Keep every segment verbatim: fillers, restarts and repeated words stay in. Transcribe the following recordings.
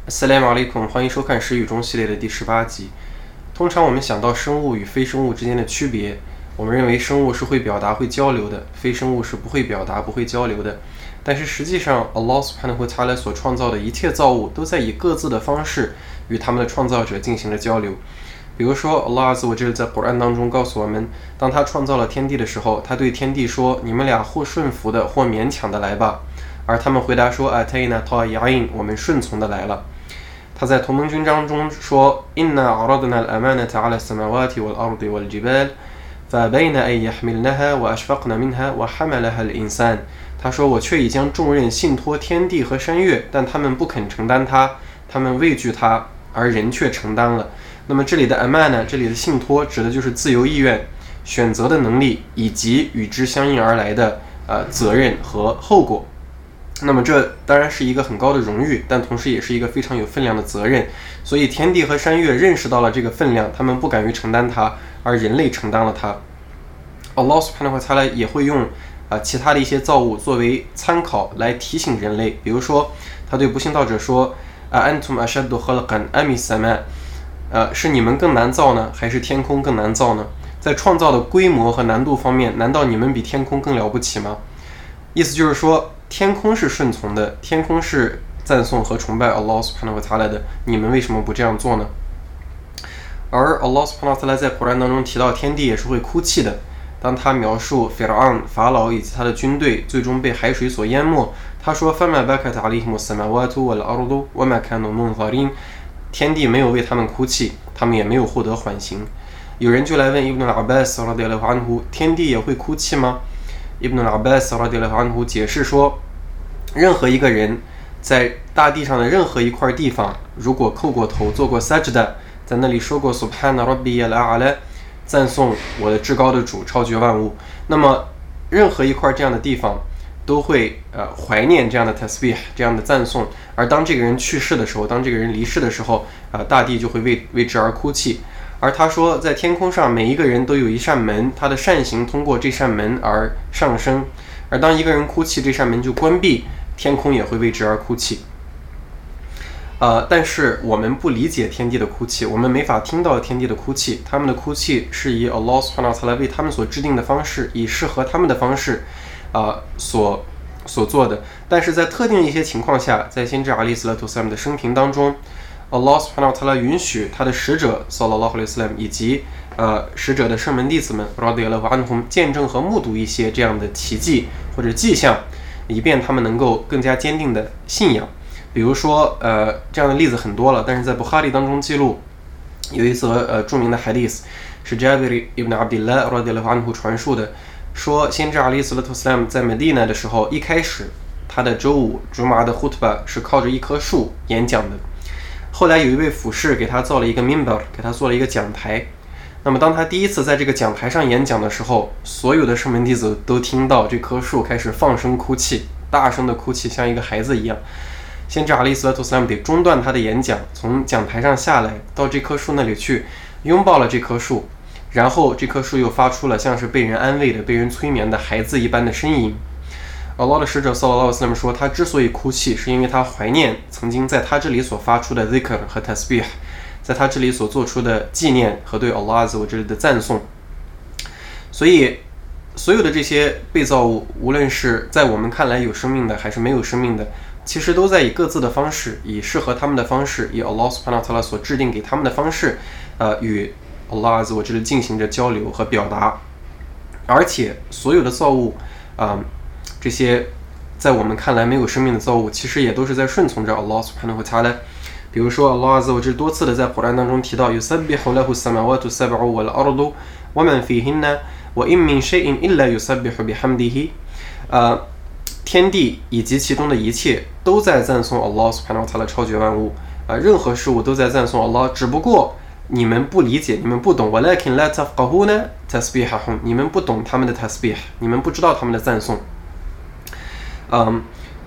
Assalamu alaikum，欢迎收看时语中系列的第十八集。通常我们想到生物与非生物之间的区别，我们认为生物是会表达、会交流的，非生物是不会表达、不会交流的。但是实际上 ，Allah Subhanahu wa Taala 所创造的一切造物都在以各自的方式与他们的创造者进行了交流。比如说 ，Allah Azza wa Jalla 在古兰当中告诉我们，当他创造了天地的时候，他对天地说：“你们俩或顺服的，或勉强的来吧。”而他们回答说 ：“Atayna ta'i'in， 我们顺从的来了。”他在同盟军章中说 إنا عرضنا الأمانة على السماوات والأرض والجبال فأبين أن يحملنها وأشفقن منها وحملها الإنسان。 他说我却已将重任信托天地和山岳，但他们不肯承担它，他们畏惧它，而人却承担了。那么这里的 amana， 这里的信托指的就是自由意愿、选择的能力以及与之相应而来的呃责任和后果。那么这当然是一个很高的荣誉，但同时也是一个非常有分量的责任。所以天地和山岳认识到了这个分量，他们不敢于承担它，而人类承担了它。Allah Subhanahu wa Taala 也会用啊、呃、其他的一些造物作为参考来提醒人类。比如说，他对不信道者说：“啊 ，antum ashaddu khalqan am as-sama？ 呃，是你们更难造呢，还是天空更难造呢？在创造的规模和难度方面，难道你们比天空更了不起吗？”意思就是说，天空是顺从的，天空是赞颂和崇拜 Allah Subhanahu wa Taala 的，你们为什么不这样做呢？而 Allah Subhanahu wa Taala 在古兰当中提到天地也是会哭泣的。当他描述 Fir'aun 法老以及他的军队最终被海水所淹没，他说 فَمَا بَكَتْ عَلَيْهِمُ السَّمَاوَاتُ وَالْأَرْضُ وَمَا كَانُوا مُنظَرِينَ。 天地没有为他们哭泣，他们也没有获得缓刑。有人就来问 Ibn al-Abbas radiyallahu anhu， 天地也会哭泣吗？Ibn al-Abbas radiyallahu anhu 解释说，任何一个人在大地上的任何一块地方，如果叩过头做过 sajda， 在那里说过 Subhana Rabbiyal A'la， 赞颂我的至高的主，超绝万物，那么任何一块这样的地方都会呃怀念这样的 tasbih， 这样的赞颂。而当这个人去世的时候，当这个人离世的时候，呃，大地就会为为之而哭泣。而他说，在天空上每一个人都有一扇门，他的善行通过这扇门而上升。而当一个人哭泣，这扇门就关闭，天空也会为之而哭泣。呃，但是我们不理解天地的哭泣，我们没法听到天地的哭泣。他们的哭泣是以 Allah Subhanahu wa Taala 为他们所制定的方式，以适合他们的方式，呃，所所做的。但是在特定一些情况下，在先知阿里斯拉图萨姆的生平当中，Allah Subhanahu wa Taala 允许他的使者 Sallallahu Alaihi Wasallam 以及呃使者的圣门弟子们 Radiyallahu Anhum 见证和目睹一些这样的奇迹或者迹象，以便他们能够更加坚定的信仰。比如说呃这样的例子很多了，但是在 Bukhari 当中记录有一则呃著名的 hadith， 是 Jabir ibn Abdullah Radiyallahu Anhu 传述的，说先知阿里斯拉图萨姆在 Medina 的时候，一开始他的周五 Jum'ah 的 khutbah 是靠着一棵树演讲的。后来有一位辅士给他造了一个 minbar， 给他做了一个讲台。那么当他第一次在这个讲台上演讲的时候，所有的圣门弟子都听到这棵树开始放声哭泣，大声的哭泣，像一个孩子一样。先知阿里斯拉图斯拉姆得中断他的演讲，从讲台上下来，到这棵树那里去，拥抱了这棵树，然后这棵树又发出了像是被人安慰的、被人催眠的孩子一般的呻吟。Allah 的使者 Sallallahu Alaihi Wasallam 说，他之所以哭泣，是因为他怀念曾经在他这里所发出的 dhikr 和 tasbih， 在他这里所做出的纪念和对 Allah Azza wa Jalla 的赞颂。所以所有的这些被造物，无论是在我们看来有生命的还是没有生命的，其实都在以各自的方式，以适合他们的方式，以 Allah Subhanahu wa Taala 所制定给他们的方式，呃，与 Allah Azza wa Jalla 进行着交流和表达。而且所有的造物啊、呃这些在我们看来没有生命的造物，其实也都是在顺从着 Allah Subhanahu wa Taala。比如说 Allah Azza wa Jalla 多次的在古兰当中提到 يُسَبِّحُ لَهُ السَّمَاوَاتُ السَّبْعُ وَالْأَرْضُ وَمَنْ فِيهِنَّ وَإِن مِّن شَيْءٍ إِلَّا يُسَبِّحُ بِحَمْدِهِ。 呃，天地以及其中的一切都在赞颂 Allah Subhanahu wa Taala 超绝万物啊、呃，任何事物都在赞颂 Allah， 只不过你们不理解，你们不懂 وَلَكِنْ لَا تَفْقَهُونَ تَسْبِيحَهُمْ 你们不懂他们的 tasbih， 你们不知道他们的赞颂。嗯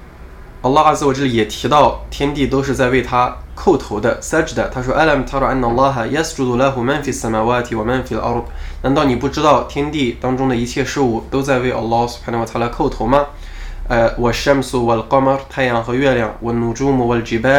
Allah Azza wa Jalla 也提到天地都是在为他叩头的 sajda， 他说 Alam tara anna Allah yasjudu lahu man fi samawati wa man fi al-ard。 难道你不知道天地当中的一切事物都在为 Allah Subhanahu wa Taala 叩头吗？呃 والشمس والقمر 太阳和月亮 والنجوم والجبال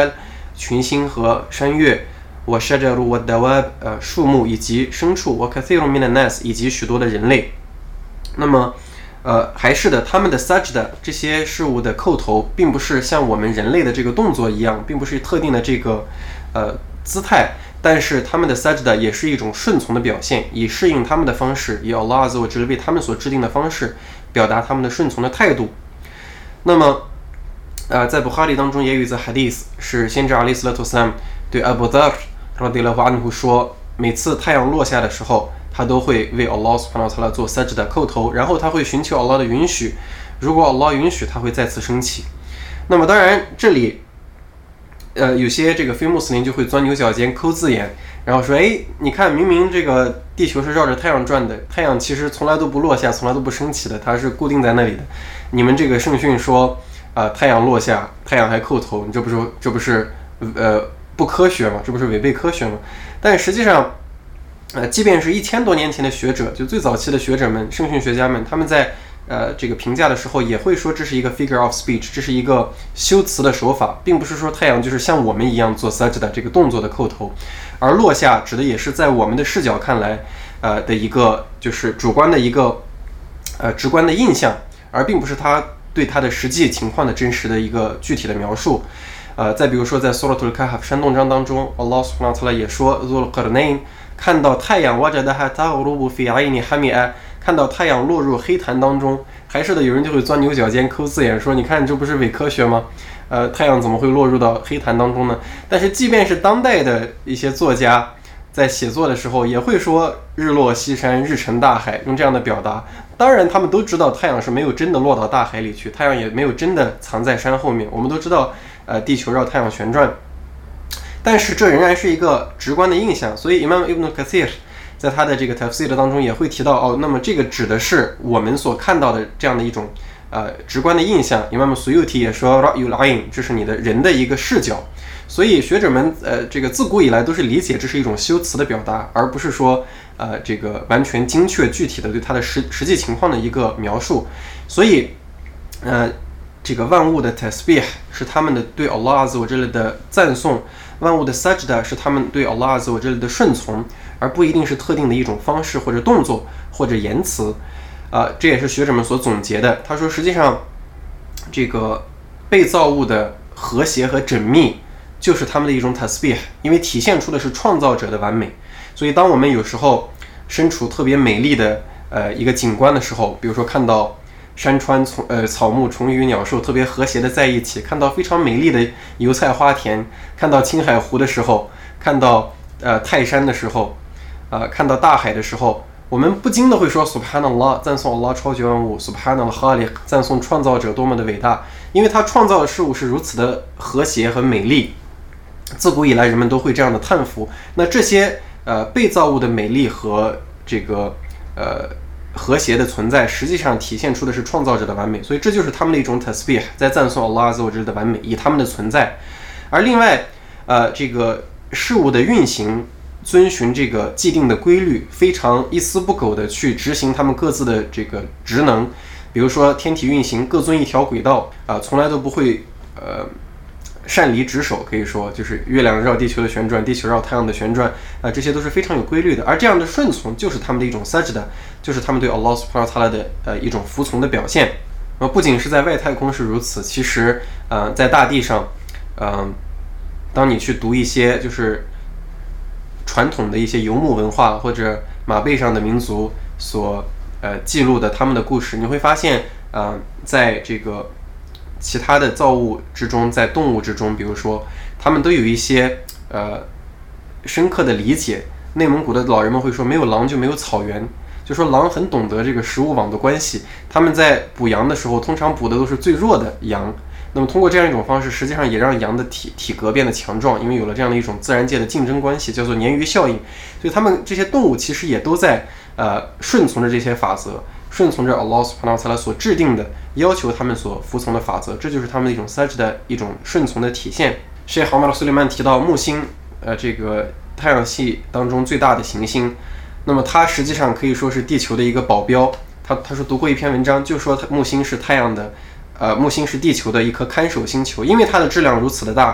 群星和山岳，我沙加鲁我达瓦呃树木以及牲畜，我卡塞鲁米的 nas 以及许多的人类。那么，呃，还是的，他们的 sajda 这些事物的叩头，并不是像我们人类的这个动作一样，并不是特定的这个呃姿态，但是他们的 sajda 也是一种顺从的表现，以适应他们的方式，以 Allah Azza wa Jalla为他们所制定的方式，表达他们的顺从的态度。那么，呃，在 Bukhari 当中也有一则 hadith， 是先知 alayhi salatu wasalam 对 Abu Dharr radiyallahu anhu 说，每次太阳落下的时候，他都会为 Allah subhanahu wa ta'ala 做 sajda 叩头，然后他会寻求 Allah 的允许，如果 Allah 允许，他会再次升起。那么当然这里呃有些这个非穆斯林就会钻牛角尖抠字眼，然后说，哎，你看明明这个地球是绕着太阳转的，太阳其实从来都不落下，从来都不升起的，它是固定在那里的。你们这个圣训说啊、呃，太阳落下，太阳还叩头，你这不是这不是呃不科学吗？这不是违背科学吗？但实际上呃，即便是一千多年前的学者，就最早期的学者们、圣训学家们，他们在呃这个评价的时候，也会说这是一个 figure of speech， 这是一个修辞的手法，并不是说太阳就是像我们一样做 sajda 这个动作的叩头，而落下指的也是在我们的视角看来，呃的一个就是主观的一个呃直观的印象，而并不是他对他的实际情况的真实的一个具体的描述。呃，再比如说在 Suratul Kahf 山洞章当中 ，Allah subhanahu wa ta'ala 也说 Zul Qarnayn。看到太阳，wajadaha taghrubu fi 'ayni hami'a， 看到太阳落入黑潭当中，还是的，有人就会钻牛角尖、抠字眼，说：“你看，这不是伪科学吗？呃，太阳怎么会落入到黑潭当中呢？”但是，即便是当代的一些作家在写作的时候，也会说“日落西山，日沉大海”，用这样的表达。当然，他们都知道太阳是没有真的落到大海里去，太阳也没有真的藏在山后面。我们都知道，呃，地球绕太阳旋转。但是这仍然是一个直观的印象，所以 Imam Ibn Kathir 在他的这个 Tafsir 当中也会提到，哦，那么这个指的是我们所看到的这样的一种呃直观的印象。Imam Suyuti 也说 Ra'yul Ayn， 这是你的人的一个视角。所以学者们呃这个自古以来都是理解这是一种修辞的表达，而不是说呃这个完全精确具体的对它的实实际情况的一个描述。所以呃这个万物的 tasbih 是他们的对 Allah Azza wa Jalla 的赞颂，万物的 sajda 是他们对 Allah Azza wa Jalla 的顺从，而不一定是特定的一种方式或者动作或者言辞。啊、呃，这也是学者们所总结的。他说，实际上这个被造物的和谐和缜密就是他们的一种 tasbih， 因为体现出的是创造者的完美。所以当我们有时候身处特别美丽的呃一个景观的时候，比如说看到山川从呃草木虫鱼鸟兽特别和谐的在一起，看到非常美丽的油菜花田，看到青海湖的时候，看到呃泰山的时候，呃看到大海的时候，我们不禁的会说 Subhanallah， 赞颂 Allah 超级万物， Subhanallah Khaliq， 赞颂创造者多么的伟大，因为他创造的事物是如此的和谐和美丽。自古以来人们都会这样的叹服。那这些呃被造物的美丽和这个呃和谐的存在，实际上体现出的是创造者的完美，所以这就是他们的一种 tasbih， 在赞颂 Allah Azza wa Jalla 的完美，以他们的存在。而另外呃这个事物的运行遵循这个既定的规律，非常一丝不苟的去执行他们各自的这个职能。比如说天体运行各遵一条轨道啊、呃，从来都不会呃擅离职守，可以说就是月亮绕地球的旋转，地球绕太阳的旋转啊、呃，这些都是非常有规律的。而这样的顺从就是他们的一种 sajda， 就是他们对 Allah subhanahu wa ta'ala 的呃一种服从的表现。那么不仅是在外太空是如此，其实呃在大地上，嗯、呃，当你去读一些就是传统的一些游牧文化或者马背上的民族所呃记录的他们的故事，你会发现呃在这个其他的造物之中，在动物之中，比如说他们都有一些呃深刻的理解。内蒙古的老人们会说，没有狼就没有草原，就说狼很懂得这个食物网的关系，他们在捕羊的时候通常捕的都是最弱的羊，那么通过这样一种方式，实际上也让羊的体体格变得强壮，因为有了这样的一种自然界的竞争关系，叫做鲶鱼效应。所以他们这些动物其实也都在呃顺从着这些法则，顺从着 Allah subhanahu wa ta'ala 所制定的要求他们所服从的法则，这就是他们的一种 sajda 的一种顺从的体现。Sheikh Omar Suleiman 提到木星，呃，这个太阳系当中最大的行星，那么它实际上可以说是地球的一个保镖。他他说读过一篇文章，就说木星是太阳的，呃，木星是地球的一颗看守星球，因为它的质量如此的大，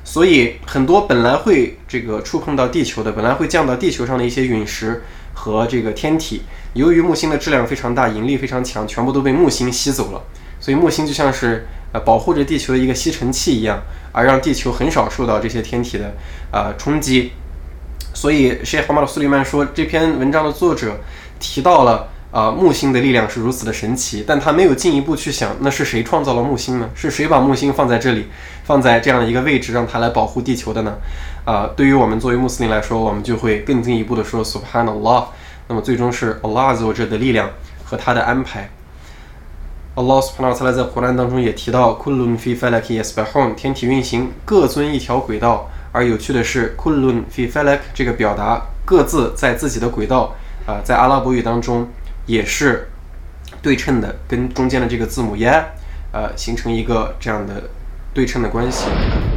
所以很多本来会这个触碰到地球的，本来会降到地球上的一些陨石和这个天体，由于木星的质量非常大，引力非常强，全部都被木星吸走了。所以木星就像是呃保护着地球的一个吸尘器一样，而让地球很少受到这些天体的呃冲击。所以 Sheikh Hamad Suleiman 说，这篇文章的作者提到了啊、呃、木星的力量是如此的神奇，但他没有进一步去想，那是谁创造了木星呢？是谁把木星放在这里，放在这样的一个位置，让它来保护地球的呢？啊、呃，对于我们作为穆斯林来说，我们就会更进一步的说 Subhanallah。那么最终是 Allah Azza wa Jalla 的力量和他的安排。Allah Subhanahu wa Taala 在古兰当中也提到 Kullun fi falaki yasbahun， 天体运行各遵一条轨道。而有趣的是 Kullun fi falak 这个表达各自在自己的轨道啊、呃，在阿拉伯语当中也是对称的，跟中间的这个字母 ya 呃形成一个这样的对称的关系。